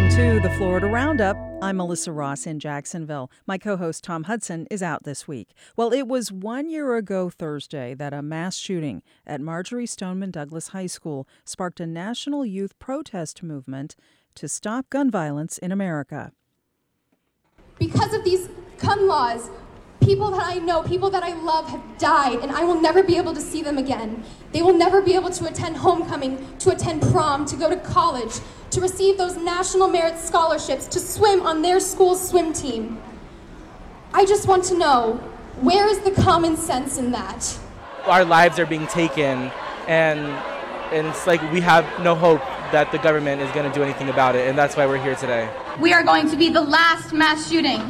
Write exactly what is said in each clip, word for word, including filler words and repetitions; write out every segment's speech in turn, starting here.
to the Florida Roundup. I'm Melissa Ross in Jacksonville. My co-host Tom Hudson is out this week. Well, it was one year ago Thursday that a mass shooting at Marjory Stoneman Douglas High School sparked a national youth protest movement to stop gun violence in America. Because of these gun laws, people that I know, people that I love have died, and I will never be able to see them again. They will never be able to attend homecoming, to attend prom, to go to college, to receive those national merit scholarships, to swim on their school's swim team. I just want to know, where is the common sense in that? Our lives are being taken, and, and it's like we have no hope that the government is going to do anything about it, and that's why we're here today. We are going to be the last mass shooting.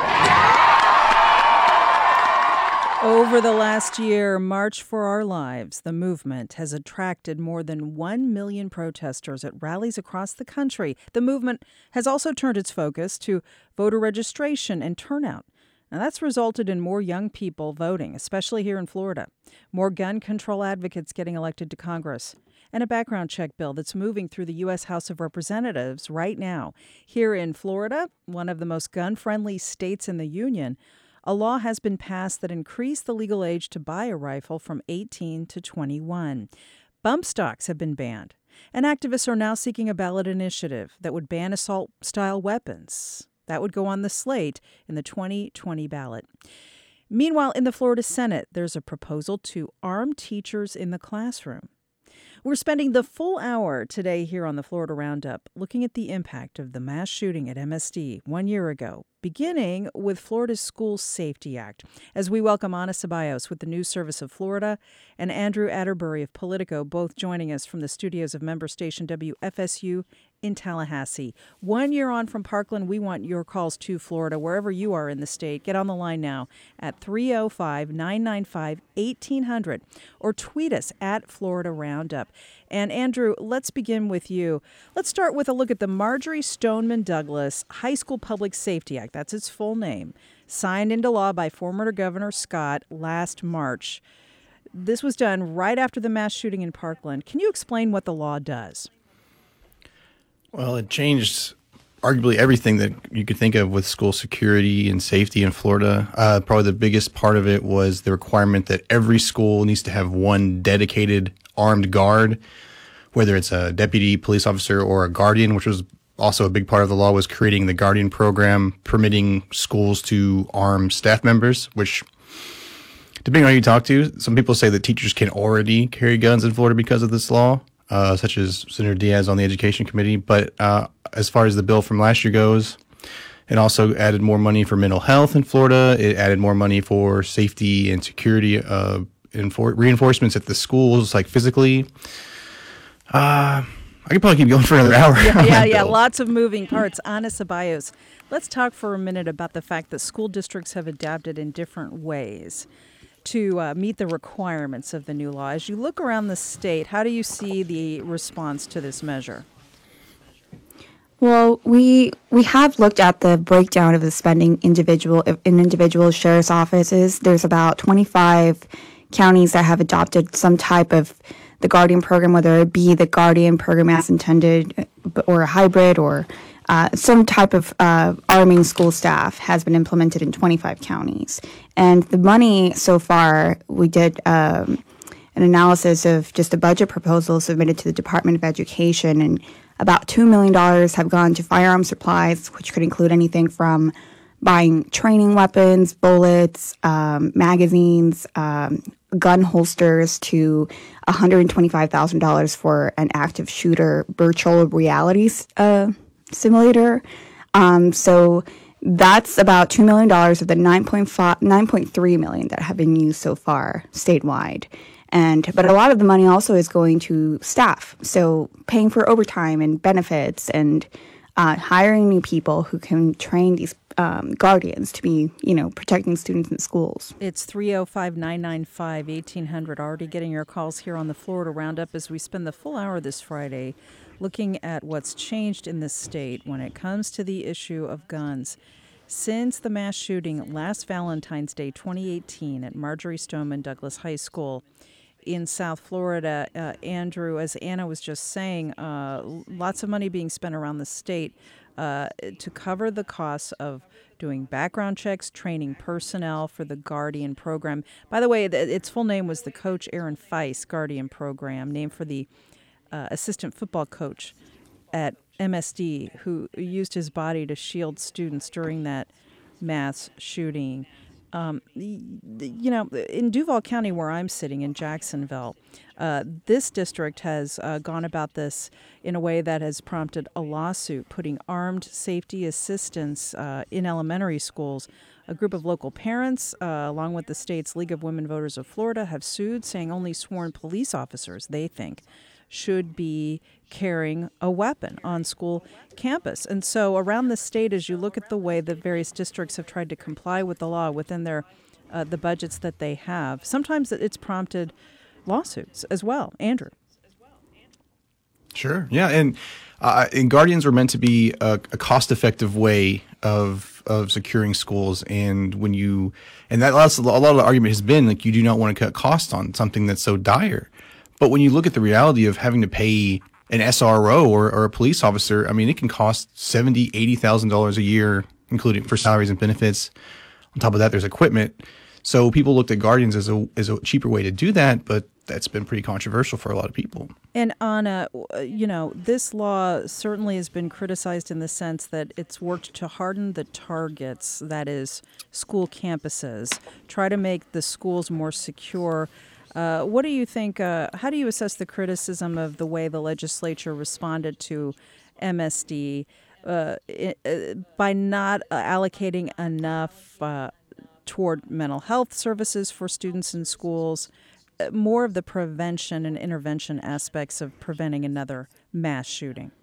Over the last year, March for Our Lives, the movement, has attracted more than one million protesters at rallies across the country. The movement has also turned its focus to voter registration and turnout. Now, that's resulted in more young people voting, especially here in Florida, more gun control advocates getting elected to Congress, and a background check bill that's moving through the U S House of Representatives right now. Here in Florida, one of the most gun-friendly states in the union, a law has been passed that increased the legal age to buy a rifle from eighteen to twenty-one. Bump stocks have been banned, and activists are now seeking a ballot initiative that would ban assault-style weapons. That would go on the slate in the twenty twenty ballot. Meanwhile, in the Florida Senate, there's a proposal to arm teachers in the classroom. We're spending the full hour today here on the Florida Roundup looking at the impact of the mass shooting at M S D one year ago, beginning with Florida's School Safety Act, as we welcome Ana Ceballos with the News Service of Florida and Andrew Atterbury of Politico, both joining us from the studios of member station W F S U in Tallahassee. One year on from Parkland, we want your calls to Florida, wherever you are in the state. Get on the line now at three oh five, nine nine five, eighteen hundred or tweet us at Florida Roundup. And Andrew, let's begin with you. Let's start with a look at the Marjory Stoneman Douglas High School Public Safety Act. That's its full name, signed into law by former Governor Scott last March. This was done right after the mass shooting in Parkland. Can you explain what the law does? Well, it changed arguably everything that you could think of with school security and safety in Florida. Uh, probably the biggest part of it was the requirement that every school needs to have one dedicated armed guard, whether it's a deputy police officer or a guardian, which was also a big part of the law, was creating the Guardian program, permitting schools to arm staff members, which, depending on who you talk to, some people say that teachers can already carry guns in Florida because of this law. Uh, such as Senator Diaz on the Education Committee. But uh, as far as the bill from last year goes, it also added more money for mental health in Florida. It added more money for safety and security uh, and for reinforcements at the schools, like physically. Uh, I could probably keep going for another hour. Yeah, yeah, yeah. Lots of moving parts. Ana Ceballos, let's talk for a minute about the fact that school districts have adapted in different ways to uh, meet the requirements of the new law. As you look around the state, how do you see the response to this measure? Well, we we have looked at the breakdown of the spending individual in individual sheriff's offices. There's about twenty-five counties that have adopted some type of the Guardian program, whether it be the Guardian program as intended or a hybrid or Uh, some type of uh, arming school staff has been implemented in twenty-five counties. And the money so far, we did um, an analysis of just a budget proposal submitted to the Department of Education, and about two million dollars have gone to firearm supplies, which could include anything from buying training weapons, bullets, um, magazines, um, gun holsters, to one hundred twenty-five thousand dollars for an active shooter virtual reality uh simulator. Um, so that's about two million dollars of the nine point five, nine point three million dollars that have been used so far statewide. And but a lot of the money also is going to staff, so paying for overtime and benefits and uh, hiring new people who can train these um, guardians to be, you know, protecting students in schools. It's three oh five, nine nine five, eighteen hundred. Already getting your calls here on the Florida Roundup as we spend the full hour this Friday looking at what's changed in this state when it comes to the issue of guns. Since the mass shooting last Valentine's Day twenty eighteen at Marjory Stoneman Douglas High School, in South Florida. Uh, Andrew, as Anna was just saying, uh, lots of money being spent around the state uh, to cover the costs of doing background checks, training personnel for the Guardian program. By the way, th- its full name was the Coach Aaron Feist Guardian program, named for the uh, assistant football coach at M S D who used his body to shield students during that mass shooting. Um, you know, in Duval County, where I'm sitting in Jacksonville, uh, this district has uh, gone about this in a way that has prompted a lawsuit putting armed safety assistants uh, in elementary schools. A group of local parents, uh, along with the state's League of Women Voters of Florida, have sued, saying only sworn police officers, they think, should be carrying a weapon on school campus. And so around the state, as you look at the way that various districts have tried to comply with the law within their uh, the budgets that they have, sometimes it's prompted lawsuits as well. Andrew. Sure. Yeah. And, uh, and Guardians are meant to be a, a cost-effective way of of securing schools. And when you, and that a lot of the argument has been like, you do not want to cut costs on something that's so dire. But when you look at the reality of having to pay an S R O or, or a police officer, I mean, it can cost seventy thousand dollars, eighty thousand dollars a year, including for salaries and benefits. On top of that, there's equipment. So people looked at Guardians as a as a cheaper way to do that, but that's been pretty controversial for a lot of people. And Anna, you know, this law certainly has been criticized in the sense that it's worked to harden the targets, that is, school campuses, try to make the schools more secure. Uh, what do you think, uh, how do you assess the criticism of the way the legislature responded to M S D uh, it, uh, by not uh, allocating enough uh, toward mental health services for students in schools, uh, more of the prevention and intervention aspects of preventing another mass shooting?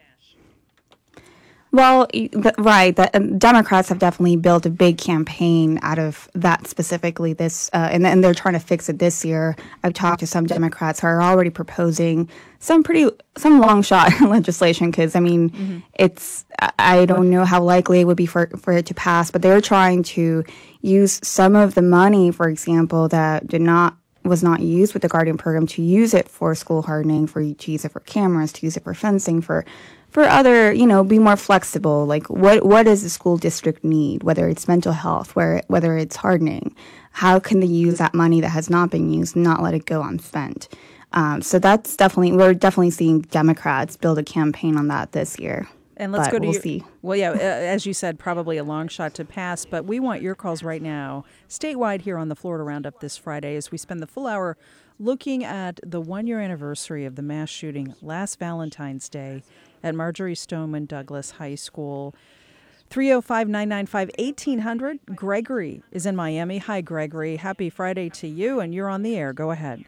Well, right. The um, Democrats have definitely built a big campaign out of that specifically this, uh, and, and they're trying to fix it this year. I've talked to some Democrats who are already proposing some pretty, some long shot legislation because, I mean, mm-hmm. it's, I don't know how likely it would be for, for it to pass, but they're trying to use some of the money, for example, that did not, was not used with the Guardian program to use it for school hardening, for to use it for cameras, to use it for fencing, for for other, you know, be more flexible. Like, what what does the school district need, whether it's mental health, where whether it's hardening? How can they use that money that has not been used and not let it go unspent? Um, so that's definitely, we're definitely seeing Democrats build a campaign on that this year. And let's but go to we'll your, see. Well, yeah, uh, as you said, probably a long shot to pass, but we want your calls right now, statewide here on the Florida Roundup this Friday, as we spend the full hour looking at the one-year anniversary of the mass shooting last Valentine's Day at Marjorie Stoneman Douglas High School. three oh five, nine nine five, eighteen hundred. Gregory is in Miami. Hi, Gregory. Happy Friday to you, and you're on the air. Go ahead.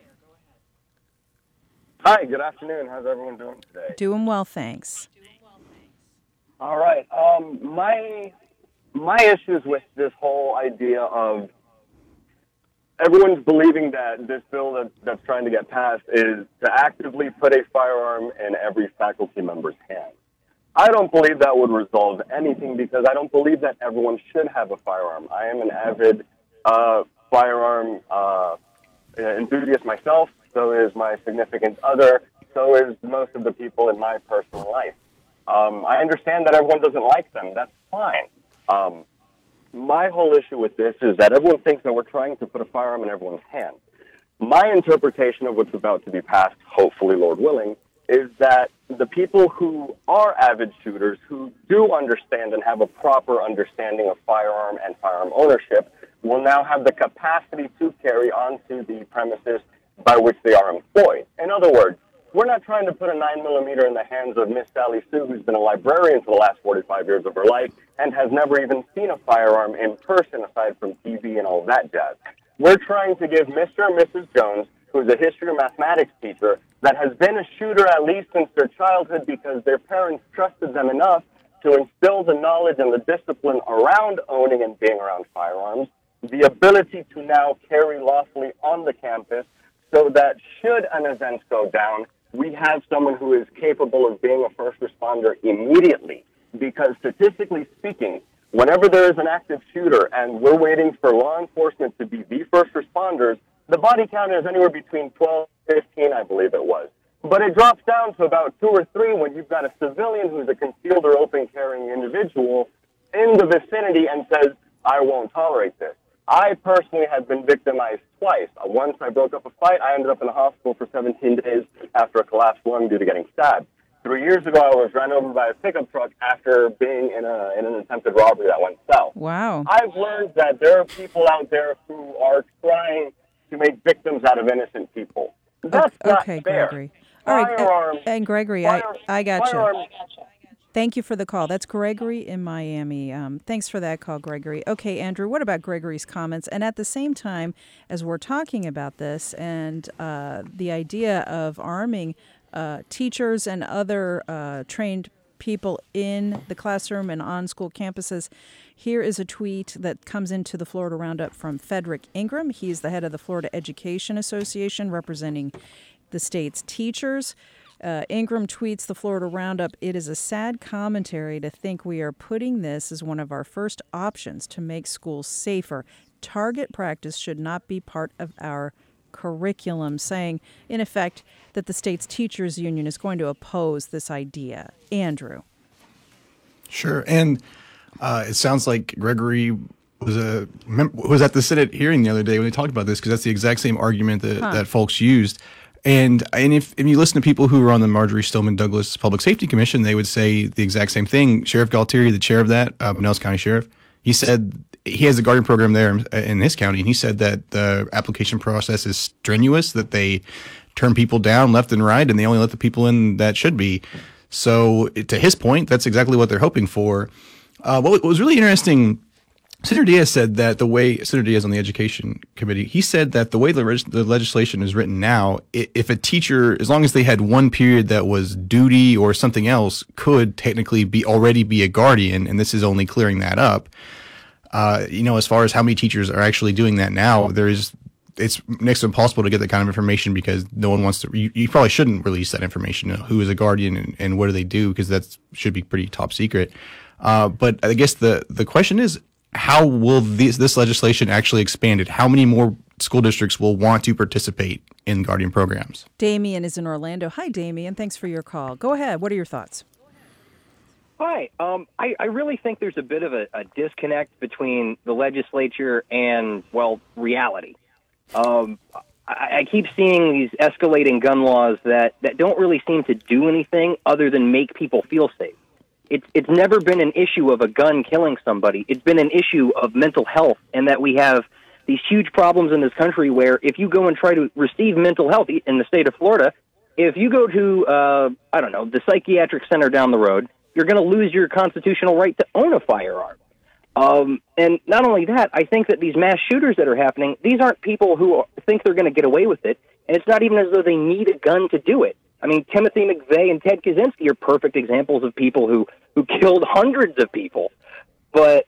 Hi, good afternoon. How's everyone doing today? Doing well, thanks. All right. Um, my my issues with this whole idea of everyone's believing that this bill that, that's trying to get passed is to actively put a firearm in every faculty member's hand. I don't believe that would resolve anything because I don't believe that everyone should have a firearm. I am an avid uh, firearm uh, enthusiast myself. So is my significant other. So is most of the people in my personal life. Um, I understand that everyone doesn't like them. That's fine. Um, my whole issue with this is that everyone thinks that we're trying to put a firearm in everyone's hand. My interpretation of what's about to be passed, hopefully, Lord willing, is that the people who are avid shooters, who do understand and have a proper understanding of firearm and firearm ownership, will now have the capacity to carry onto the premises by which they are employed. In other words, we're not trying to put a nine millimeter in the hands of Miss Sally Sue, who's been a librarian for the last forty-five years of her life and has never even seen a firearm in person aside from T V and all that jazz. We're trying to give Mister and Missus Jones, who's a history or mathematics teacher, that has been a shooter at least since their childhood because their parents trusted them enough to instill the knowledge and the discipline around owning and being around firearms, the ability to now carry lawfully on the campus so that should an event go down, we have someone who is capable of being a first responder immediately. Because statistically speaking, whenever there is an active shooter and we're waiting for law enforcement to be the first responders, the body count is anywhere between twelve and fifteen, I believe it was. But it drops down to about two or three when you've got a civilian who's a concealed or open-carrying individual in the vicinity and says, I won't tolerate this. I personally have been victimized twice. Once I broke up a fight, I ended up in the hospital for seventeen days after a collapsed lung due to getting stabbed. Three years ago, I was run over by a pickup truck after being in, a, in an attempted robbery that went south. Wow. I've learned that there are people out there who are trying to make victims out of innocent people. That's okay, not okay, fair. Gregory. All right, Firearms, and, and Gregory, fire, I, I got firearms, you. Thank you for the call. That's Gregory in Miami. Um, thanks for that call, Gregory. Okay, Andrew, what about Gregory's comments? And at the same time, as we're talking about this and uh, the idea of arming uh, teachers and other uh, trained people in the classroom and on school campuses, here is a tweet that comes into the Florida Roundup from Frederick Ingram. He's the head of the Florida Education Association, representing the state's teachers. Uh, Ingram tweets the Florida Roundup, "It is a sad commentary to think we are putting this as one of our first options to make schools safer. Target practice should not be part of our curriculum," saying, in effect, that the state's teachers union is going to oppose this idea. Andrew. Sure. And uh, it sounds like Gregory was a was at the Senate hearing the other day when they talked about this, because that's the exact same argument that, huh. that folks used. And and if, if you listen to people who were on the Marjorie Stoneman Douglas Public Safety Commission, they would say the exact same thing. Sheriff Galtieri, the chair of that, uh, Pinellas County Sheriff, he said he has a guardian program there in his county, and he said that the application process is strenuous, that they turn people down left and right, and they only let the people in that should be. So to his point, that's exactly what they're hoping for. Uh, what, what was really interesting, Senator Diaz said that the way, Senator Diaz on the Education Committee, he said that the way the, res, the legislation is written now, if a teacher, as long as they had one period that was duty or something else, could technically be already be a guardian, and this is only clearing that up. Uh, you know, as far as how many teachers are actually doing that now, there is, it's next to impossible to get that kind of information because no one wants to, you, you probably shouldn't release that information, you know, who is a guardian and, and what do they do, because that should be pretty top secret. Uh, but I guess the, the question is, how will this, this legislation actually expand it? How many more school districts will want to participate in guardian programs? Damien is in Orlando. Hi, Damien. Thanks for your call. Go ahead. What are your thoughts? Hi. Um, I, I really think there's a bit of a, a disconnect between the legislature and, well, reality. Um, I, I keep seeing these escalating gun laws that, that don't really seem to do anything other than make people feel safe. It's it's never been an issue of a gun killing somebody. It's been an issue of mental health, and that we have these huge problems in this country where if you go and try to receive mental health in the state of Florida, if you go to, uh, I don't know, the psychiatric center down the road, you're going to lose your constitutional right to own a firearm. Um, and not only that, I think that these mass shooters that are happening, these aren't people who think they're going to get away with it, and it's not even as though they need a gun to do it. I mean, Timothy McVeigh and Ted Kaczynski are perfect examples of people who, who killed hundreds of people. But,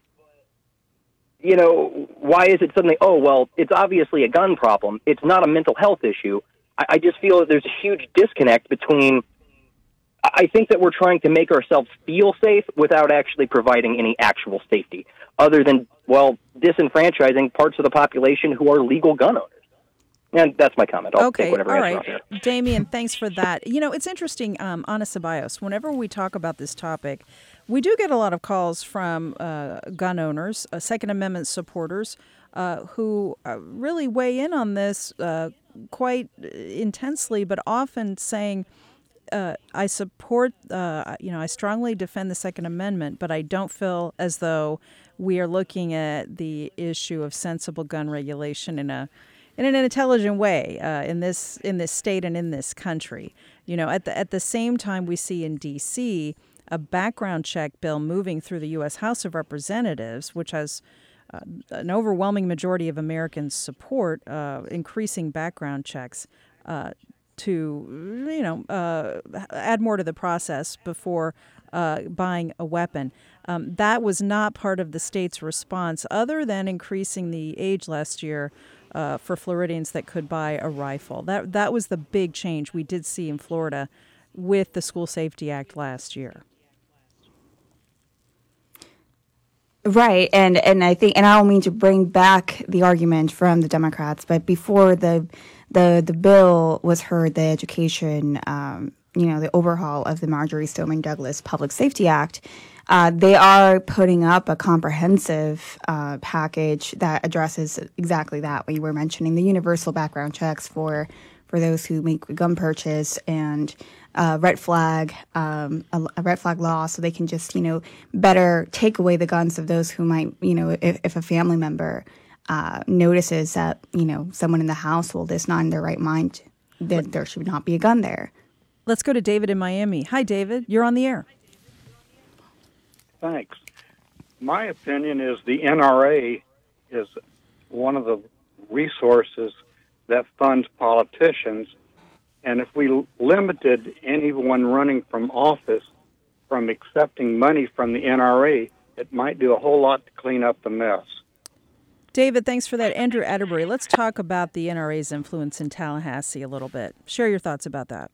you know, why is it suddenly, oh, well, it's obviously a gun problem. It's not a mental health issue. I, I just feel that there's a huge disconnect between, I think that we're trying to make ourselves feel safe without actually providing any actual safety, other than, well, disenfranchising parts of the population who are legal gun owners. And that's my comment. I'll okay, take whatever all answer right. out there. Damien, thanks for that. You know, it's interesting, um, Ana Ceballos, whenever we talk about this topic, we do get a lot of calls from uh, gun owners, uh, Second Amendment supporters, uh, who uh, really weigh in on this uh, quite intensely, but often saying, uh, I support, uh, you know, I strongly defend the Second Amendment, but I don't feel as though we are looking at the issue of sensible gun regulation in a in an intelligent way uh, in this in this state and in this country. You know, at the at the same time, we see in D C a background check bill moving through the U S House of Representatives, which has uh, an overwhelming majority of Americans support, uh, increasing background checks uh, to, you know, uh, add more to the process before uh, buying a weapon. Um, that was not part of the state's response, other than increasing the age last year Uh, for Floridians that could buy a rifle. That that was the big change we did see in Florida with the School Safety Act last year. Right, and and I think, and I don't mean to bring back the argument from the Democrats, but before the the the bill was heard, the education, um, you know, the overhaul of the Marjory Stoneman Douglas Public Safety Act, uh, they are putting up a comprehensive uh, package that addresses exactly that. What you were mentioning, the universal background checks for for those who make a gun purchase, and uh, red flag, um, a, a red flag law, so they can just, you know, better take away the guns of those who might, you know, if, if a family member uh, notices that, you know, someone in the household is not in their right mind, then there should not be a gun there. Let's go to David in Miami. Hi, David. You're on the air. Thanks. My opinion is the N R A is one of the resources that funds politicians, and if we limited anyone running from office from accepting money from the N R A, it might do a whole lot to clean up the mess. David, thanks for that. Andrew Atterbury, let's talk about the N R A's influence in Tallahassee a little bit. Share your thoughts about that.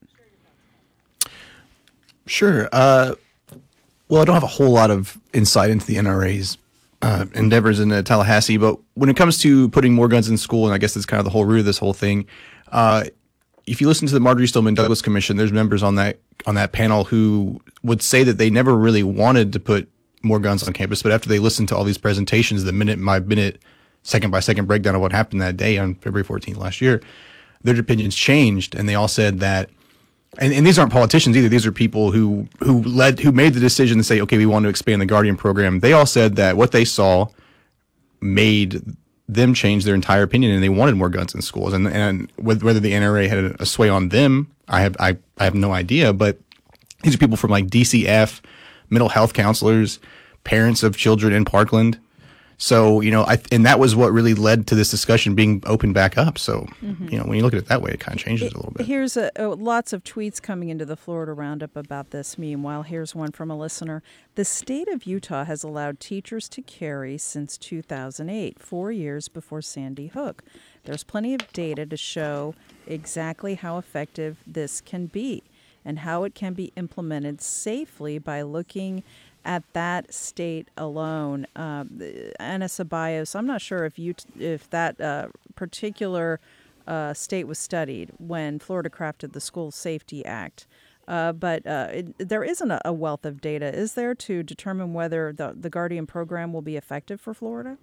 Sure. Uh, well, I don't have a whole lot of insight into the N R A's uh, endeavors in uh, Tallahassee, but when it comes to putting more guns in school, and I guess that's kind of the whole root of this whole thing, uh, if you listen to the Marjory Stoneman Douglas Commission, there's members on that on that panel who would say that they never really wanted to put more guns on campus, but after they listened to all these presentations, the minute by minute, second by second breakdown of what happened that day on February fourteenth last year, their opinions changed, and they all said that. And, and these aren't politicians either. These are people who who led who made the decision to say, okay, we want to expand the Guardian program. They all said that what they saw made them change their entire opinion, and they wanted more guns in schools. And and whether the N R A had a, a sway on them, I have I, I have no idea. But these are people from like D C F, mental health counselors, parents of children in Parkland. So, you know, I and that was what really led to this discussion being opened back up. So, mm-hmm. you know, when you look at it that way, it kind of changes it, a little bit. Here's a, uh, lots of tweets coming into the Florida Roundup about this. Meanwhile, here's one from a listener. The state of Utah has allowed teachers to carry since two thousand eight, four years before Sandy Hook. There's plenty of data to show exactly how effective this can be and how it can be implemented safely by looking at that state alone. Uh, Anna Ceballos, I'm not sure if you if that uh, particular uh, state was studied when Florida crafted the School Safety Act, uh, but uh, it, there isn't a, a wealth of data, is there, to determine whether the, the Guardian program will be effective for Florida?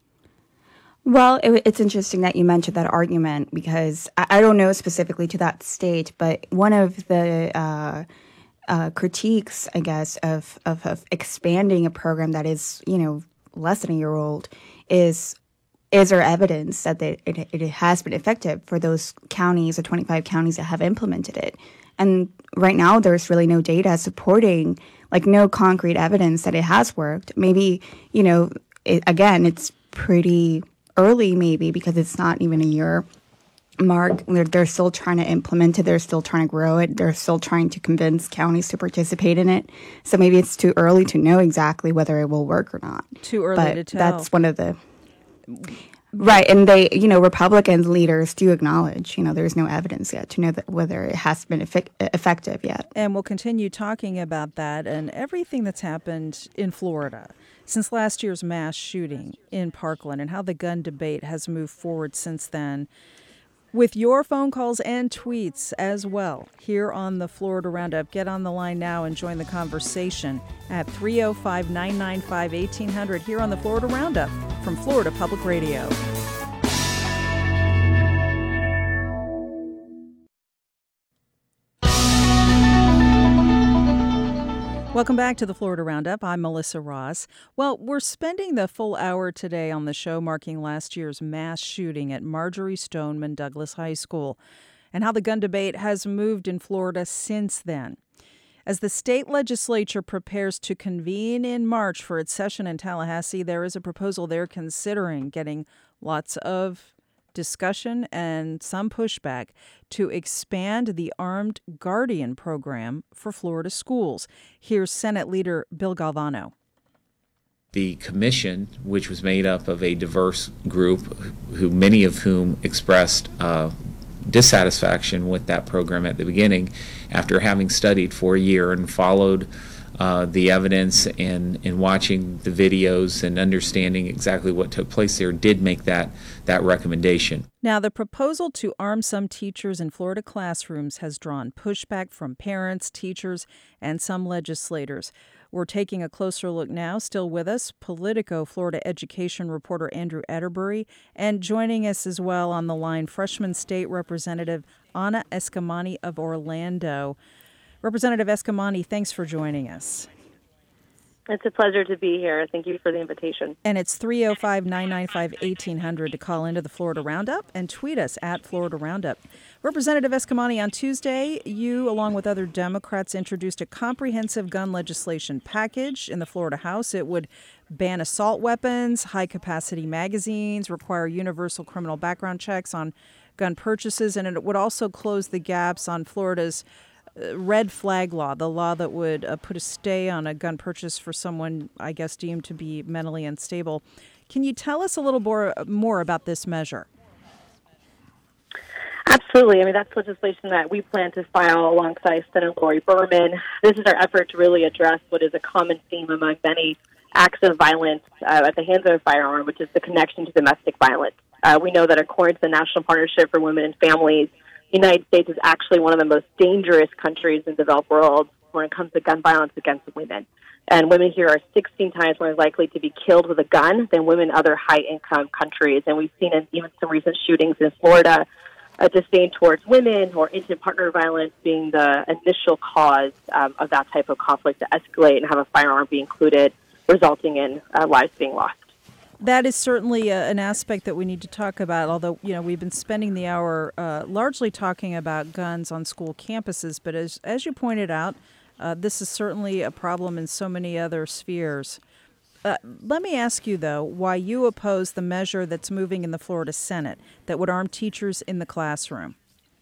Well, it, it's interesting that you mentioned that argument, because I, I don't know specifically to that state, but one of the uh, Uh, critiques, I guess, of, of of expanding a program that is, you know, less than a year old is is there evidence that they, it it has been effective for those counties, the twenty-five counties that have implemented it. And right now, there's really no data supporting, like, no concrete evidence that it has worked. Maybe, you know, it, again, it's pretty early, maybe, because it's not even a year mark. They're, they're still trying to implement it. They're still trying to grow it. They're still trying to convince counties to participate in it. So maybe it's too early to know exactly whether it will work or not. Too early but to tell. That's one of the... Right, and they, you know, Republican leaders do acknowledge, you know, there's no evidence yet to know that whether it has been effic- effective yet. And we'll continue talking about that and everything that's happened in Florida since last year's mass shooting in Parkland and how the gun debate has moved forward since then, with your phone calls and tweets as well here on the Florida Roundup. Get on the line now and join the conversation at three oh five, nine nine five, eighteen hundred here on the Florida Roundup from Florida Public Radio. Welcome back to the Florida Roundup. I'm Melissa Ross. Well, we're spending the full hour today on the show marking last year's mass shooting at Marjory Stoneman Douglas High School and how the gun debate has moved in Florida since then. As the state legislature prepares to convene in March for its session in Tallahassee, there is a proposal they're considering getting lots of discussion and some pushback to expand the Armed Guardian program for Florida schools. Here's Senate Leader Bill Galvano. The commission, which was made up of a diverse group, who many of whom expressed uh, dissatisfaction with that program at the beginning, after having studied for a year and followed uh, the evidence and, and watching the videos and understanding exactly what took place there, did make that, that recommendation. Now, the proposal to arm some teachers in Florida classrooms has drawn pushback from parents, teachers, and some legislators. We're taking a closer look now. Still with us, Politico Florida education reporter Andrew Atterbury, and joining us as well on the line, freshman state representative Anna Eskamani of Orlando. Representative Eskamani, thanks for joining us. It's a pleasure to be here. Thank you for the invitation. And it's three oh five, nine nine five, eighteen hundred to call into the Florida Roundup and tweet us at Florida Roundup. Representative Eskamani, on Tuesday, you, along with other Democrats, introduced a comprehensive gun legislation package in the Florida House. It would ban assault weapons, high-capacity magazines, require universal criminal background checks on gun purchases, and it would also close the gaps on Florida's red flag law, the law that would uh, put a stay on a gun purchase for someone, I guess, deemed to be mentally unstable. Can you tell us a little more, more about this measure? Absolutely. I mean, that's legislation that we plan to file alongside Senator Lori Berman. This is our effort to really address what is a common theme among many acts of violence uh, at the hands of a firearm, which is the connection to domestic violence. Uh, we know that according to the National Partnership for Women and Families, the United States is actually one of the most dangerous countries in the developed world when it comes to gun violence against women. And women here are sixteen times more likely to be killed with a gun than women in other high-income countries. And we've seen in even some recent shootings in Florida a disdain towards women or intimate partner violence being the initial cause um, of that type of conflict to escalate and have a firearm be included, resulting in uh, lives being lost. That is certainly a, an aspect that we need to talk about, although, you know, we've been spending the hour uh, largely talking about guns on school campuses. But as, as you pointed out, uh, this is certainly a problem in so many other spheres. Uh, let me ask you, though, why you oppose the measure that's moving in the Florida Senate that would arm teachers in the classroom.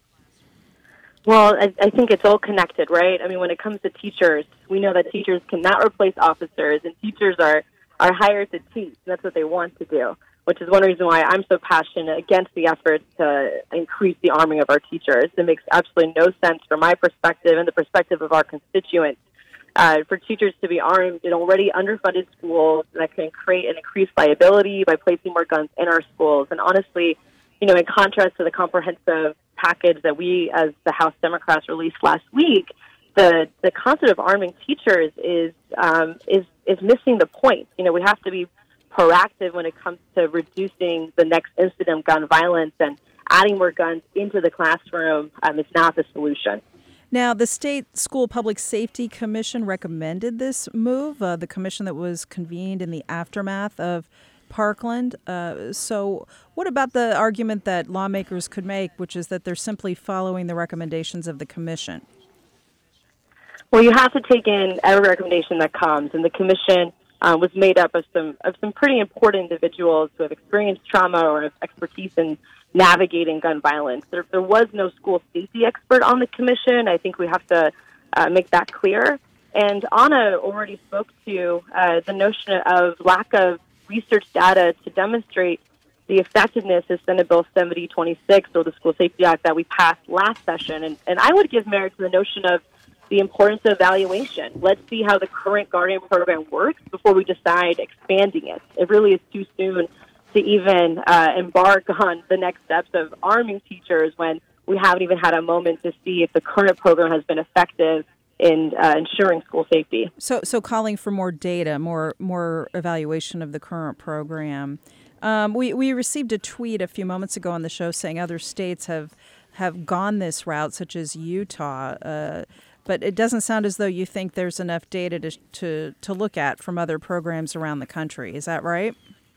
Well, I, I think it's all connected, right? I mean, when it comes to teachers, we know that teachers cannot replace officers, and teachers are are hired to teach. That's what they want to do, which is one reason why I'm so passionate against the efforts to increase the arming of our teachers. It makes absolutely no sense from my perspective and the perspective of our constituents uh, for teachers to be armed in already underfunded schools that can create an increased liability by placing more guns in our schools. And honestly, you know, in contrast to the comprehensive package that we as the House Democrats released last week, the the concept of arming teachers is um, is is missing the point. You know, we have to be proactive when it comes to reducing the next incident of gun violence, and adding more guns into the classroom um, is not the solution. Now, the State School Public Safety Commission recommended this move, uh, the commission that was convened in the aftermath of Parkland. Uh, so what about the argument that lawmakers could make, which is that they're simply following the recommendations of the commission? Well, you have to take in every recommendation that comes, and the commission uh, was made up of some of some pretty important individuals who have experienced trauma or have expertise in navigating gun violence. There, there was no school safety expert on the commission. I think we have to uh, make that clear. And Anna already spoke to uh, the notion of lack of research data to demonstrate the effectiveness of Senate Bill seventy twenty-six, or the School Safety Act that we passed last session. And, and I would give merit to the notion of the importance of evaluation. Let's see how the current Guardian program works before we decide expanding it. It really is too soon to even uh, embark on the next steps of arming teachers when we haven't even had a moment to see if the current program has been effective in uh, ensuring school safety. So, so calling for more data, more more evaluation of the current program. Um, we we received a tweet a few moments ago on the show saying other states have have gone this route, such as Utah. Uh, but it doesn't sound as though you think there's enough data to to to look at from other programs around the country. Is that right?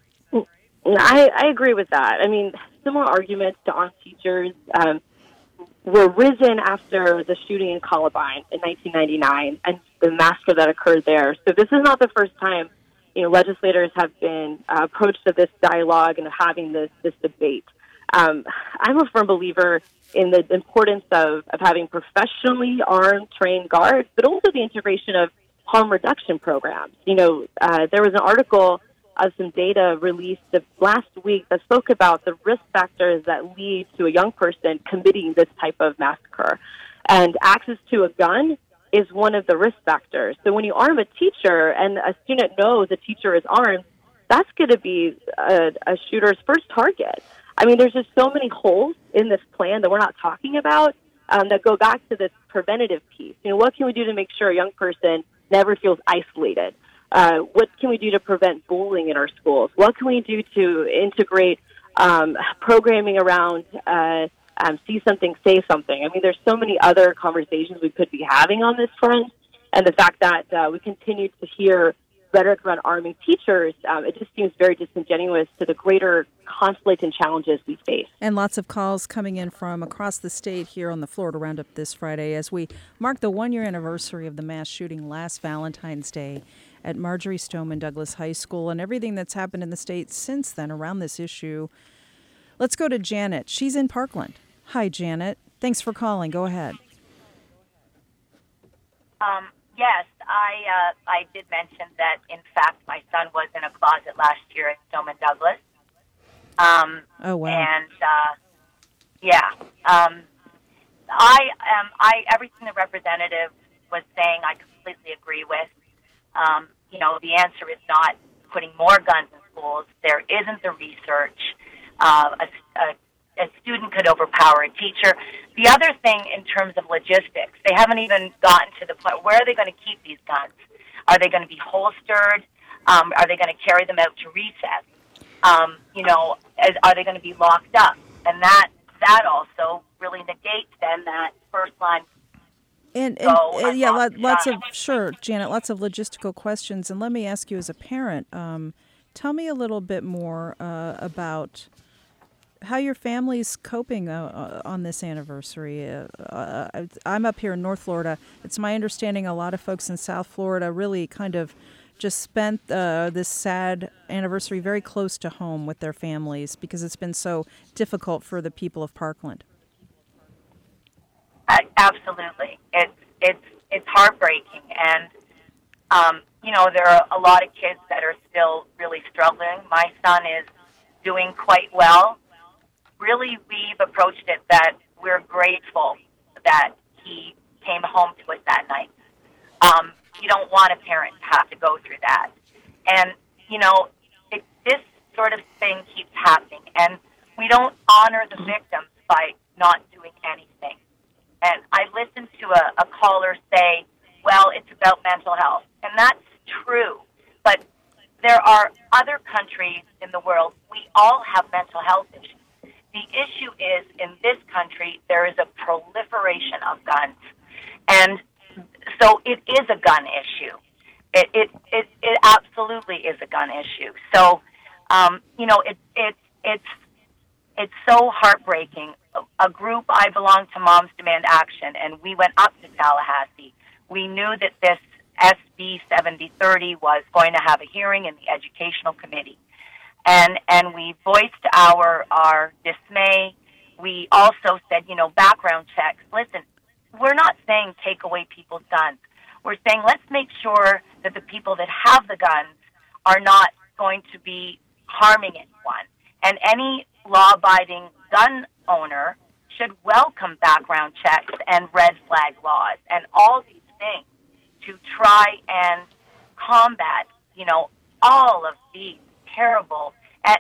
I, I agree with that. I mean, similar arguments to arm teachers um, were risen after the shooting in Columbine in nineteen ninety-nine and the massacre that occurred there. So this is not the first time, you know, legislators have been uh, approached to this dialogue and having this, this debate. Um, I'm a firm believer in the importance of, of having professionally armed, trained guards, but also the integration of harm reduction programs. You know, uh, there was an article of some data released last week that spoke about the risk factors that lead to a young person committing this type of massacre. And access to a gun is one of the risk factors. So when you arm a teacher and a student knows a teacher is armed, that's going to be a, a shooter's first target. I mean, there's just so many holes in this plan that we're not talking about um, that go back to this preventative piece. You know, what can we do to make sure a young person never feels isolated? Uh, what can we do to prevent bullying in our schools? What can we do to integrate um, programming around uh, um, see something, say something? I mean, there's so many other conversations we could be having on this front, and the fact that uh, we continue to hear rhetoric around arming teachers, um, it just seems very disingenuous to the greater conflict and challenges we face. And lots of calls coming in from across the state here on the Florida Roundup this Friday as we mark the one-year anniversary of the mass shooting last Valentine's Day at Marjorie Stoneman Douglas High School and everything that's happened in the state since then around this issue. Let's go to Janet. She's in Parkland. Hi, Janet. Thanks for calling. Go ahead. Um, yes, I uh, I did mention that, in fact, my son was in a closet last year at Stoneman Douglas. Um, oh, wow. And, uh, yeah. Um, I, um, I, everything the representative was saying, I completely agree with. Um, you know, the answer is not putting more guns in schools. There isn't the research. Uh, a, a, a student could overpower a teacher. The other thing in terms of logistics, they haven't even gotten to the point, where are they going to keep these guns? Are they going to be holstered? Um, are they going to carry them out to recess? Um, you know, as, are they going to be locked up? And that that also really negates then that first line. And, and uh, yeah, lot, lots of, sure, Janet, lots of logistical questions. And let me ask you as a parent, um, tell me a little bit more uh, about how your family's coping uh, on this anniversary. Uh, uh, I'm up here in North Florida. It's my understanding a lot of folks in South Florida really kind of just spent uh, this sad anniversary very close to home with their families because it's been so difficult for the people of Parkland. Uh, absolutely. It's, it's, it's heartbreaking. And, um, you know, there are a lot of kids that are still really struggling. My son is doing quite well. Really, we've approached it that we're grateful that he came home to us that night. Um, you don't want a parent to have to go through that. And, you know, it, this sort of thing keeps happening. And we don't honor the victims by not doing anything. And I listened to a, a caller say, well, it's about mental health. And that's true. But there are other countries in the world, we all have mental health issues. The issue is, in this country, there is a proliferation of guns. And so it is a gun issue. It it, it, it absolutely is a gun issue. So, um, you know, it, it, it's it's so heartbreaking. A, a group, I belong to Moms Demand Action, and we went up to Tallahassee. We knew that this S B seventy thirty was going to have a hearing in the Educational Committee. And and we voiced our our dismay. We also said, you know, background checks. Listen, we're not saying take away people's guns. We're saying let's make sure that the people that have the guns are not going to be harming anyone. And any law-abiding gun owner should welcome background checks and red flag laws and all these things to try and combat, you know, all of these terrible uh,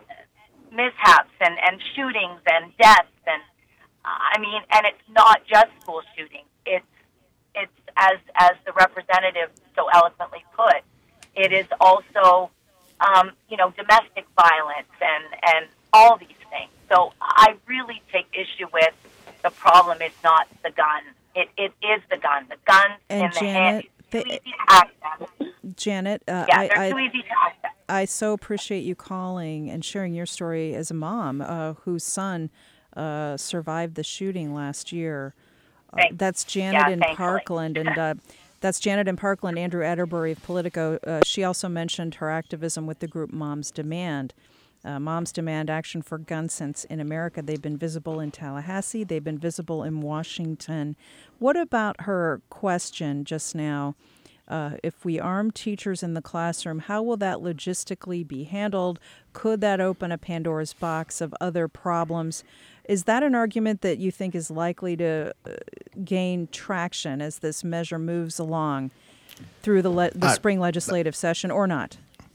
mishaps and, and shootings and deaths. And uh, I mean, and it's not just school shootings. It's, it's as, as the representative so eloquently put, it is also, um, you know, domestic violence and, and all these things. So I really take issue with the problem is not the gun. It, it is the gun. The gun and in the Janet, hand. It's too the, easy to access. Janet, uh, yeah, I, they're I, too easy to access. I so appreciate you calling and sharing your story as a mom uh, whose son uh, survived the shooting last year. Uh, that's Janet yeah, in thankfully. Parkland, and uh, that's Janet in Parkland. Andrew Atterbury of Politico. Uh, she also mentioned her activism with the group Moms Demand. Uh, Moms Demand Action for Gun Sense in America. They've been visible in Tallahassee. They've been visible in Washington. What about her question just now Uh, if we arm teachers in the classroom, how will that logistically be handled? Could that open a Pandora's box of other problems? Is that an argument that you think is likely to uh, gain traction as this measure moves along through the le- the Uh, spring legislative session, or not?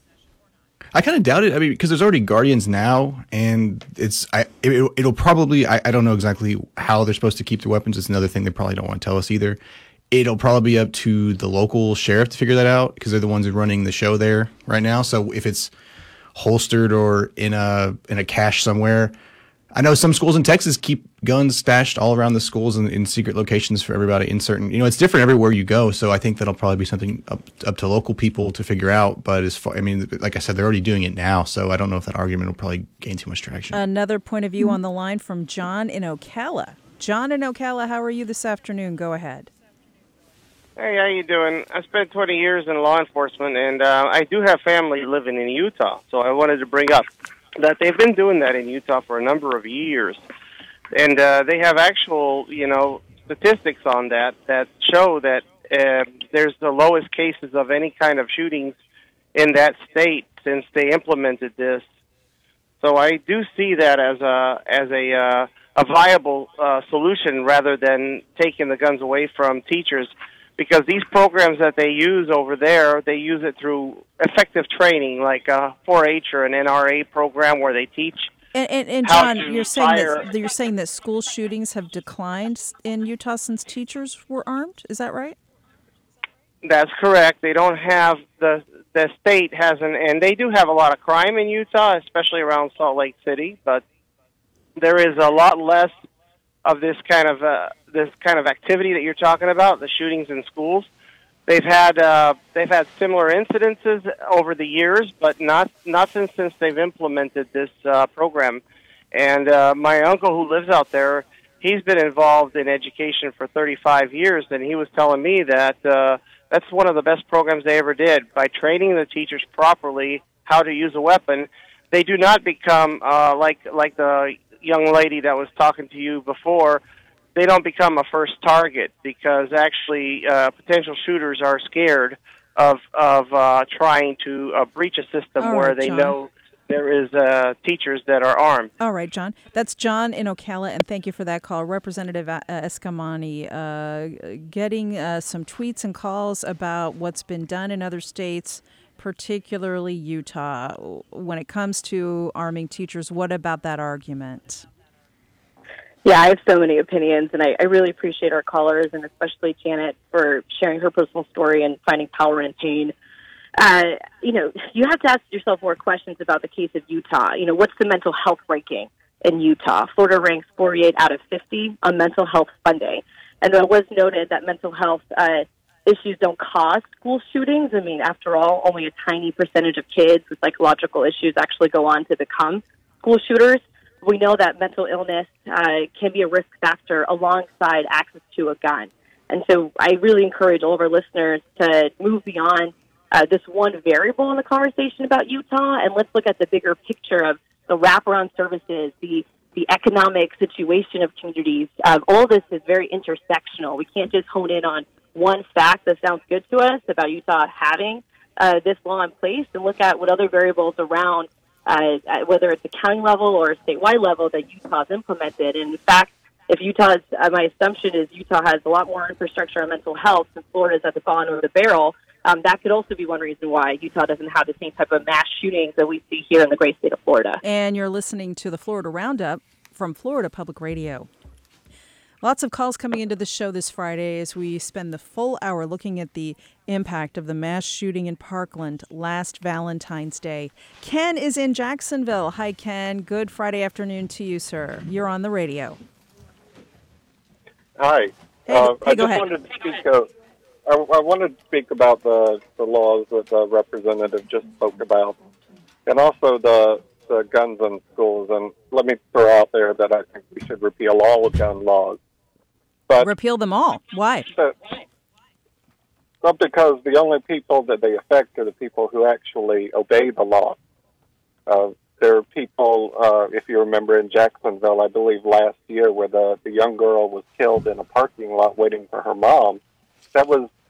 I kind of doubt it. I mean, because there's already guardians now, and it's I it, it'll probably I, I don't know exactly how they're supposed to keep their weapons. It's another thing they probably don't want to tell us either. It'll probably be up to the local sheriff to figure that out because they're the ones who are running the show there right now. So if it's holstered or in a in a cache somewhere, I know some schools in Texas keep guns stashed all around the schools and in secret locations for everybody in certain, you know, it's different everywhere you go. So I think that'll probably be something up, up to local people to figure out. But as far, I mean, like I said, they're already doing it now. So I don't know if that argument will probably gain too much traction. Another point of view on the line from John in Ocala. John in Ocala, how are you this afternoon? Go ahead. Hey, how you doing? I spent twenty years in law enforcement, and uh, I do have family living in Utah. So I wanted to bring up that they've been doing that in Utah for a number of years. And uh, they have actual, you know, statistics on that that show that uh, there's the lowest cases of any kind of shootings in that state since they implemented this. So I do see that as a as a uh, a viable uh, solution rather than taking the guns away from teachers, because these programs that they use over there, they use it through effective training, like a four H or an N R A program where they teach. And, and, and how John, to you're saying fire. that you're saying that school shootings have declined in Utah since teachers were armed. Is that right? That's correct. They don't have the the state hasn't, and they do have a lot of crime in Utah, especially around Salt Lake City. But there is a lot less of this kind of uh, this kind of activity that you're talking about, the shootings in schools. They've had uh, they've had similar incidences over the years, but not not since since they've implemented this uh, program. And uh, my uncle who lives out there, he's been involved in education for thirty-five years, and he was telling me that uh, that's one of the best programs they ever did. By training the teachers properly how to use a weapon, they do not become uh, like like the young lady that was talking to you before. They don't become a first target because actually uh, potential shooters are scared of of uh, trying to uh, breach a system All where right, they John. know there is uh, teachers that are armed. All right, John. That's John in Ocala, and thank you for that call. Representative uh, Escamani, uh, getting uh, some tweets and calls about what's been done in other states, particularly Utah, when it comes to arming teachers. What about that argument? Yeah, I have so many opinions, and I, I really appreciate our callers, and especially Janet, for sharing her personal story and finding power in pain. Uh, you know, you have to ask yourself more questions about the case of Utah. You know, what's the mental health ranking in Utah? Florida ranks forty-eight out of fifty on mental health funding. And it was noted that mental health uh, issues don't cause school shootings. I mean, after all, only a tiny percentage of kids with psychological issues actually go on to become school shooters. We know that mental illness uh, can be a risk factor alongside access to a gun. And so I really encourage all of our listeners to move beyond uh, this one variable in the conversation about Utah, and let's look at the bigger picture of the wraparound services, the the economic situation of communities. Um, all this is very intersectional. We can't just hone in on one fact that sounds good to us about Utah having uh, this law in place, and look at what other variables around Uh, whether it's a county level or a statewide level that Utah's implemented. And in fact, if Utah's, uh, my assumption is Utah has a lot more infrastructure on mental health, and Florida's at the bottom of the barrel. Um, that could also be one reason why Utah doesn't have the same type of mass shootings that we see here in the great state of Florida. And you're listening to the Florida Roundup from Florida Public Radio. Lots of calls coming into the show this Friday as we spend the full hour looking at the impact of the mass shooting in Parkland last Valentine's Day. Ken is in Jacksonville. Hi, Ken. Good Friday afternoon to you, sir. You're on the radio. Hi. Hey, uh, hey, I go just ahead. wanted to speak. Uh, I, I wanted to speak about the, the laws that the representative just spoke about, and also the the guns in schools. And let me throw out there that I think we should repeal all gun laws. But repeal them all. Why? Uh, well, because the only people that they affect are the people who actually obey the law. Uh, there are people, uh, if you remember, in Jacksonville, I believe last year, where the, the young girl was killed in a parking lot waiting for her mom. That was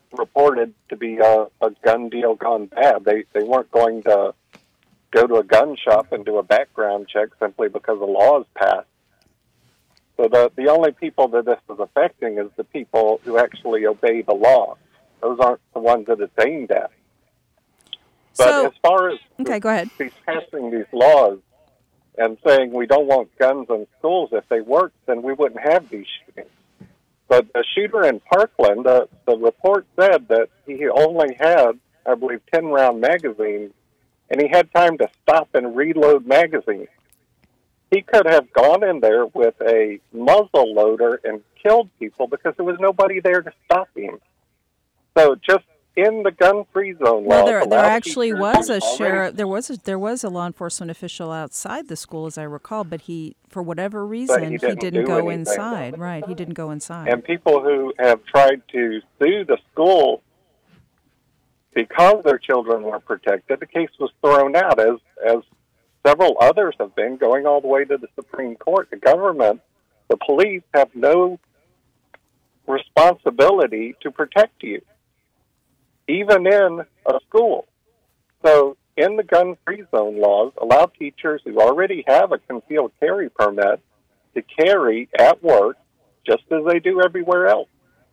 reported to be a, a gun deal gone bad. They they weren't going to go to a gun shop and do a background check simply because a law is passed. So the the only people that this is affecting is the people who actually obey the law. Those aren't the ones that it's aimed at. But so, as far as okay, go ahead. He's passing these laws and saying we don't want guns in schools, if they worked, then we wouldn't have these shootings. But the shooter in Parkland, uh, the report said that he only had, I believe, ten-round magazines, and he had time to stop and reload magazines. He could have gone in there with a muzzle loader and killed people because there was nobody there to stop him. So just in the gun-free zone law, well, there, there actually was a sheriff. There was a, there was a law enforcement official outside the school, as I recall, but he, for whatever reason, he he didn't, didn't do go anything. inside. Right, he didn't go inside. And people who have tried to sue the school because their children were protected, the case was thrown out, as as several others have been, going all the way to the Supreme Court. The government, the police, have no responsibility to protect you, even in a school. So in the gun-free zone laws, allow teachers who already have a concealed carry permit to carry at work just as they do everywhere else.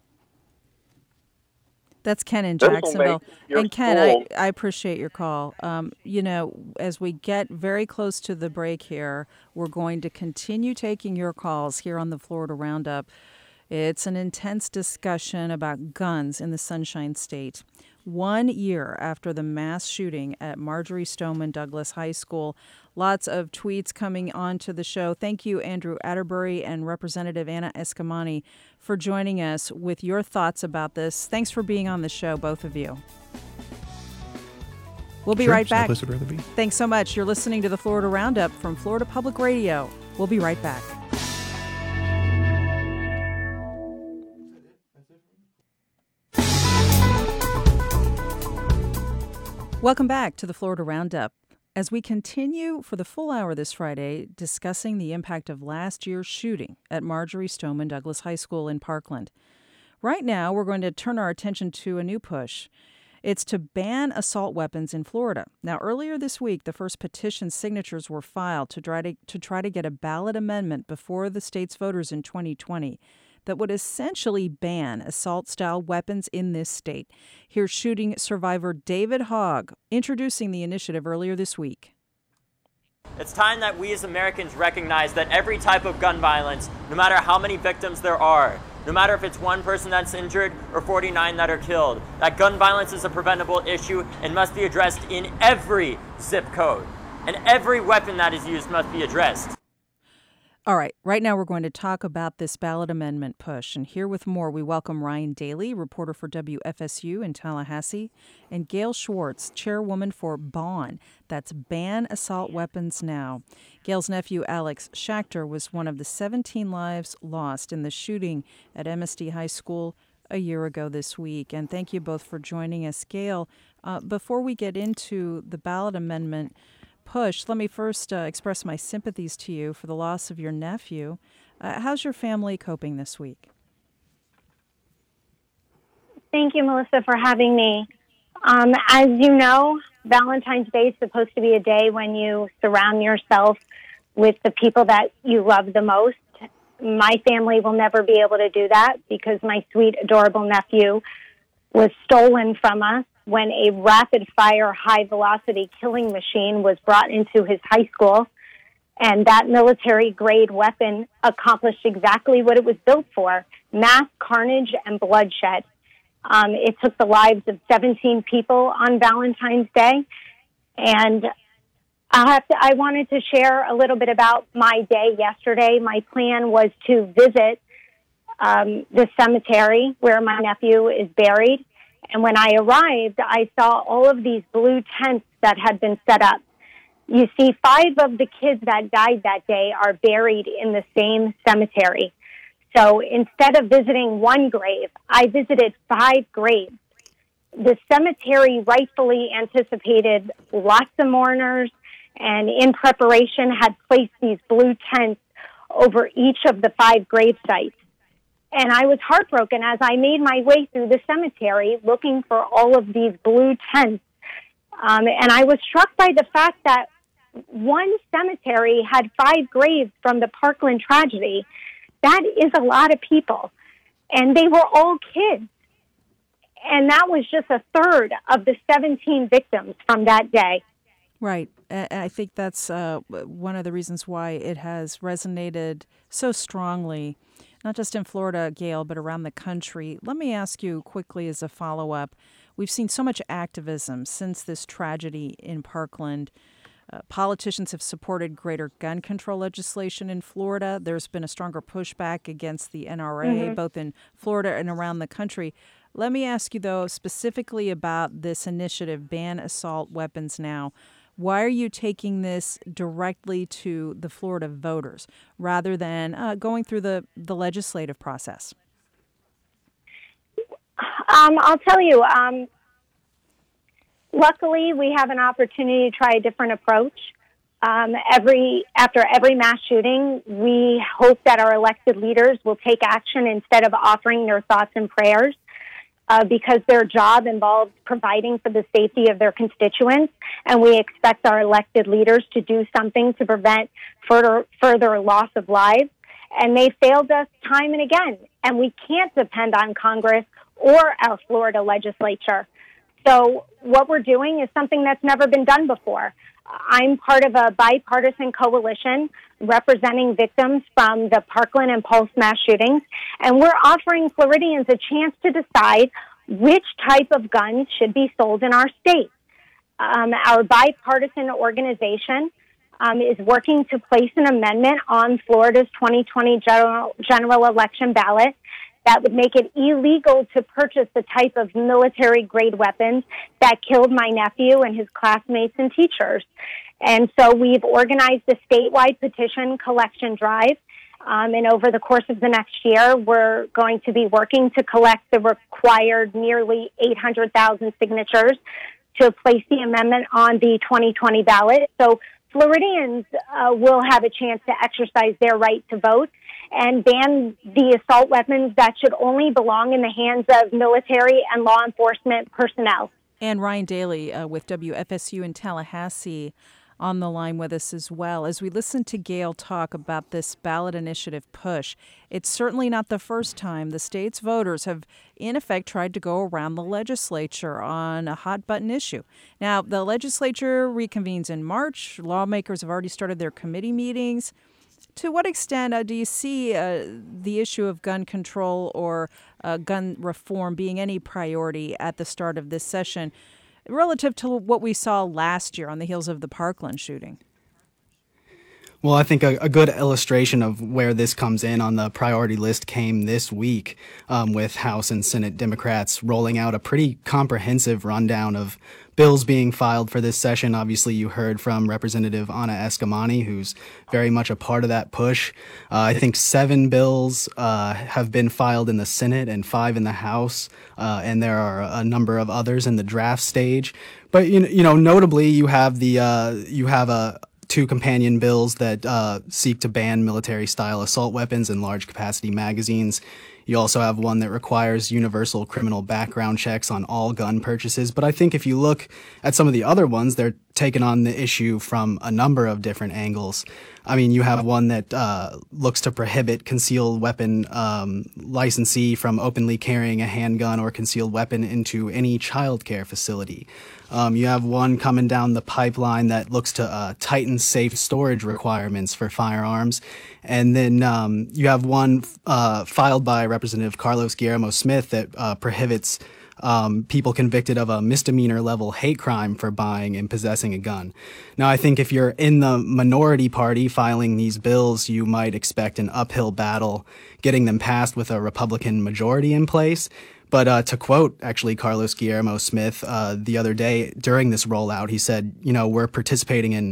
That's Ken in This will Jacksonville. make your And Ken, I, school- I appreciate your call. Um, you know, as we get very close to the break here, we're going to continue taking your calls here on the Florida Roundup. It's an intense discussion about guns in the Sunshine State. One year after the mass shooting at Marjory Stoneman Douglas High School, lots of tweets coming onto the show. Thank you, Andrew Atterbury and Representative Anna Eskamani, for joining us with your thoughts about this. Thanks for being on the show, both of you. We'll be Sure, right back. someplace I'd rather be. Thanks so much. You're listening to the Florida Roundup from Florida Public Radio. We'll be right back. Welcome back to the Florida Roundup. As we continue for the full hour this Friday discussing the impact of last year's shooting at Marjory Stoneman Douglas High School in Parkland. Right now, we're going to turn our attention to a new push. It's to ban assault weapons in Florida. Now, earlier this week, the first petition signatures were filed to try to, to try to get a ballot amendment before the state's voters in twenty twenty that would essentially ban assault-style weapons in this state. Here's shooting survivor David Hogg introducing the initiative earlier this week. It's time that we as Americans recognize that every type of gun violence, no matter how many victims there are, no matter if it's one person that's injured or forty-nine that are killed, that gun violence is a preventable issue and must be addressed in every zip code. And every weapon that is used must be addressed. All right, right now we're going to talk about this ballot amendment push. And here with more, we welcome Ryan Daly, reporter for W F S U in Tallahassee, and Gail Schwartz, chairwoman for B A N, that's Ban Assault Weapons Now. Gail's nephew, Alex Schachter, was one of the seventeen lives lost in the shooting at M S D High School a year ago this week. And thank you both for joining us. Gail, uh, before we get into the ballot amendment push, let me first uh, express my sympathies to you for the loss of your nephew. Uh, how's your family coping this week? Thank you, Melissa, for having me. Um, as you know, Valentine's Day is supposed to be a day when you surround yourself with the people that you love the most. My family will never be able to do that because my sweet, adorable nephew was stolen from us when a rapid-fire, high-velocity killing machine was brought into his high school. And that military-grade weapon accomplished exactly what it was built for, mass carnage and bloodshed. Um, it took the lives of seventeen people on Valentine's Day. And I have to, I wanted to share a little bit about my day yesterday. My plan was to visit um, the cemetery where my nephew is buried. And when I arrived, I saw all of these blue tents that had been set up. You see, five of the kids that died that day are buried in the same cemetery. So instead of visiting one grave, I visited five graves. The cemetery rightfully anticipated lots of mourners, and in preparation had placed these blue tents over each of the five grave sites. And I was heartbroken as I made my way through the cemetery looking for all of these blue tents. Um, and I was struck by the fact that one cemetery had five graves from the Parkland tragedy. That is a lot of people. And they were all kids. And that was just a third of the seventeen victims from that day. Right. I think that's uh, one of the reasons why it has resonated so strongly, not just in Florida, Gail, but around the country. Let me ask you quickly as a follow-up. We've seen so much activism since this tragedy in Parkland. Uh, politicians have supported greater gun control legislation in Florida. There's been a stronger pushback against the N R A, mm-hmm. both in Florida and around the country. Let me ask you, though, specifically about this initiative, Ban Assault Weapons Now. Why are you taking this directly to the Florida voters rather than uh, going through the, the legislative process? Um, I'll tell you, um, luckily we have an opportunity to try a different approach. Um, every after every mass shooting, we hope that our elected leaders will take action instead of offering their thoughts and prayers. Uh, because their job involves providing for the safety of their constituents, and we expect our elected leaders to do something to prevent further further loss of lives. And they failed us time and again, and we can't depend on Congress or our Florida legislature. So what we're doing is something that's never been done before. I'm part of a bipartisan coalition representing victims from the Parkland and Pulse mass shootings, and we're offering Floridians a chance to decide which type of guns should be sold in our state. Um, our bipartisan organization um, is working to place an amendment on Florida's twenty twenty general, general election ballot that would make it illegal to purchase the type of military-grade weapons that killed my nephew and his classmates and teachers. And so we've organized a statewide petition collection drive, um, and over the course of the next year, we're going to be working to collect the required nearly eight hundred thousand signatures to place the amendment on the twenty twenty ballot. So Floridians uh, will have a chance to exercise their right to vote and ban the assault weapons that should only belong in the hands of military and law enforcement personnel. And Ryan Daly uh, with W F S U in Tallahassee on the line with us as well. As we listen to Gail talk about this ballot initiative push, it's certainly not the first time the state's voters have, in effect, tried to go around the legislature on a hot-button issue. Now, the legislature reconvenes in March. Lawmakers have already started their committee meetings. To what extent uh, do you see uh, the issue of gun control or uh, gun reform being any priority at the start of this session relative to what we saw last year on the heels of the Parkland shooting? Well, I think a, a good illustration of where this comes in on the priority list came this week um, with House and Senate Democrats rolling out a pretty comprehensive rundown of bills being filed for this session. Obviously, you heard from Representative Anna Eskamani, who's very much a part of that push. Uh, I think seven bills uh, have been filed in the Senate and five in the House, uh, and there are a number of others in the draft stage. But you know, you know notably, you have the uh, you have a two companion bills that uh, seek to ban military-style assault weapons and large-capacity magazines. You also have one that requires universal criminal background checks on all gun purchases. But I think if you look at some of the other ones, they're taking on the issue from a number of different angles. I mean, you have one that uh, looks to prohibit concealed weapon um, licensee from openly carrying a handgun or concealed weapon into any child care facility. Um, you have one coming down the pipeline that looks to uh, tighten safe storage requirements for firearms. And then um, you have one uh, filed by Representative Carlos Guillermo Smith that uh, prohibits Um, people convicted of a misdemeanor level hate crime for buying and possessing a gun. Now, I think if you're in the minority party filing these bills, you might expect an uphill battle getting them passed with a Republican majority in place. But uh, to quote, actually, Carlos Guillermo Smith uh, the other day during this rollout, he said, you know, we're participating in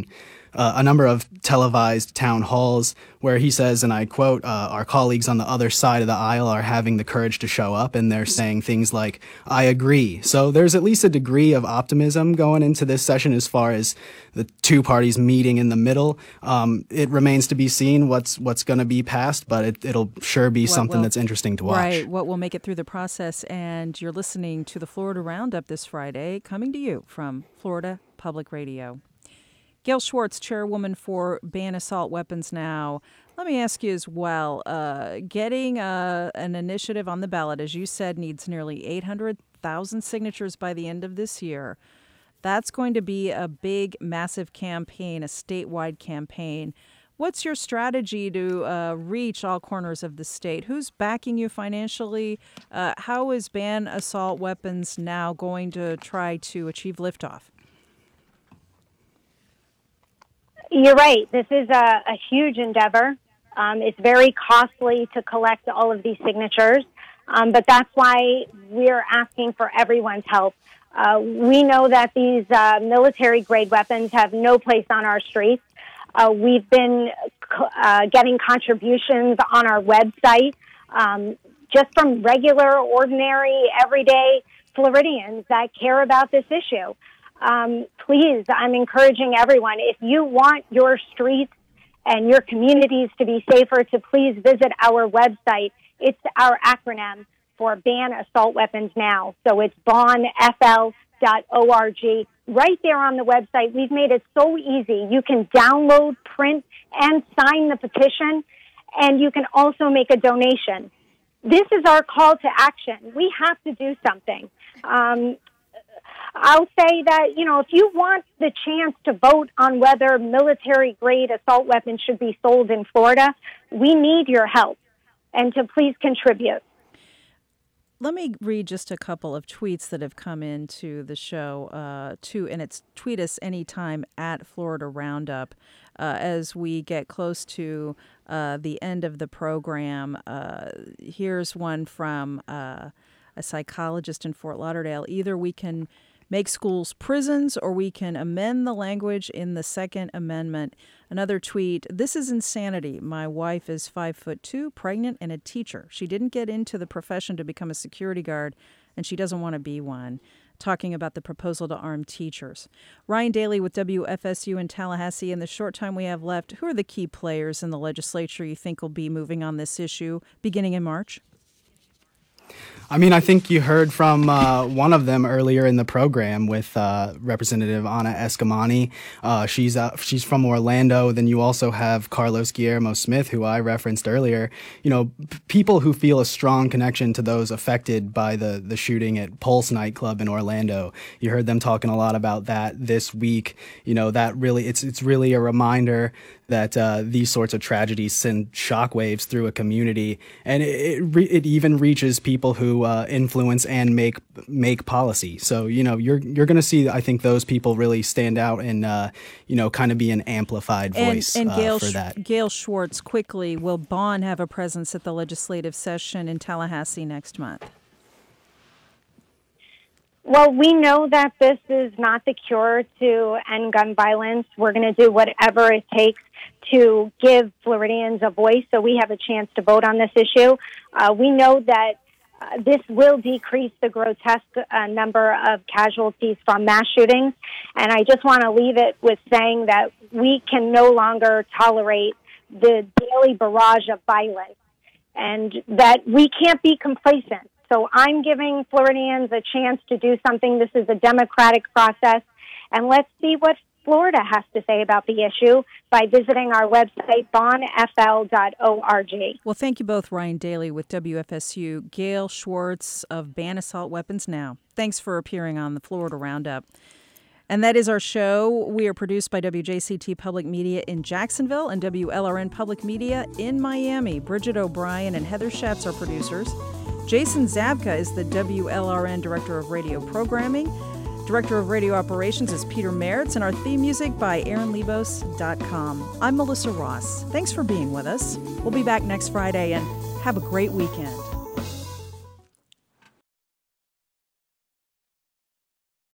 uh, a number of televised town halls where he says, and I quote, uh, our colleagues on the other side of the aisle are having the courage to show up, and they're saying things like, I agree. So there's at least a degree of optimism going into this session as far as the two parties meeting in the middle. Um, it remains to be seen what's what's going to be passed, but it, it'll sure be What something will- that's interesting to watch. Right, what will make it through the process. And you're listening to the Florida Roundup this Friday, coming to you from Florida Public Radio. Gail Schwartz, chairwoman for Ban Assault Weapons Now. Let me ask you as well, uh, getting uh, an initiative on the ballot, as you said, needs nearly eight hundred thousand signatures by the end of this year. That's going to be a big, massive campaign, a statewide campaign. What's your strategy to uh, reach all corners of the state? Who's backing you financially? Uh, how is Ban Assault Weapons Now going to try to achieve liftoff? You're right. This is a, a huge endeavor. Um, it's very costly to collect all of these signatures, um, but that's why we're asking for everyone's help. Uh, we know that these uh, military-grade weapons have no place on our streets. Uh, we've been uh, getting contributions on our website um, just from regular, ordinary, everyday Floridians that care about this issue. Um, please, I'm encouraging everyone, if you want your streets and your communities to be safer, to please visit our website. It's our acronym for Ban Assault Weapons Now. So it's ban f l dot org. Right there on the website, we've made it so easy. You can download, print, and sign the petition, and you can also make a donation. This is our call to action. We have to do something. Um, I'll say that, you know, if you want the chance to vote on whether military-grade assault weapons should be sold in Florida, we need your help, and to please contribute. Let me read just a couple of tweets that have come into the show, uh, too, and it's tweet us anytime at Florida Roundup. Uh, as we get close to uh, the end of the program, uh, here's one from uh, a psychologist in Fort Lauderdale. Either we can make schools prisons or we can amend the language in the Second Amendment. Another tweet, this is insanity. My wife is five foot two, pregnant, and a teacher. She didn't get into the profession to become a security guard, and she doesn't want to be one. Talking about the proposal to arm teachers. Ryan Daly with W F S U in Tallahassee. In the short time we have left, who are the key players in the legislature you think will be moving on this issue beginning in March? I mean, I think you heard from uh, one of them earlier in the program with uh, Representative Anna Escamani. Uh, she's uh, she's from Orlando. Then you also have Carlos Guillermo Smith, who I referenced earlier. You know, p- people who feel a strong connection to those affected by the the shooting at Pulse nightclub in Orlando. You heard them talking a lot about that this week. You know, that really it's it's really a reminder that uh, these sorts of tragedies send shockwaves through a community, and it it, re- it even reaches people who uh, influence and make make policy. So you know you're you're going to see, I think, those people really stand out and uh, you know kind of be an amplified voice and, and Gail, uh, for that. Gail Schwartz, quickly, will B A N have a presence at the legislative session in Tallahassee next month? Well, we know that this is not the cure to end gun violence. We're going to do whatever it takes to give Floridians a voice so we have a chance to vote on this issue. Uh, we know that uh, this will decrease the grotesque uh, number of casualties from mass shootings. And I just want to leave it with saying that we can no longer tolerate the daily barrage of violence and that we can't be complacent. So I'm giving Floridians a chance to do something. This is a democratic process. And let's see what Florida has to say about the issue by visiting our website, ban f l dot org. Well, thank you both, Ryan Daly with W F S U, Gail Schwartz of Ban Assault Weapons Now. Thanks for appearing on the Florida Roundup. And that is our show. We are produced by W J C T Public Media in Jacksonville and W L R N Public Media in Miami. Bridget O'Brien and Heather Schatz are producers. Jason Zabka is the W L R N Director of Radio Programming. Director of Radio Operations is Peter Mertz, and our theme music by aaron lebos dot com. I'm Melissa Ross. Thanks for being with us. We'll be back next Friday, and have a great weekend.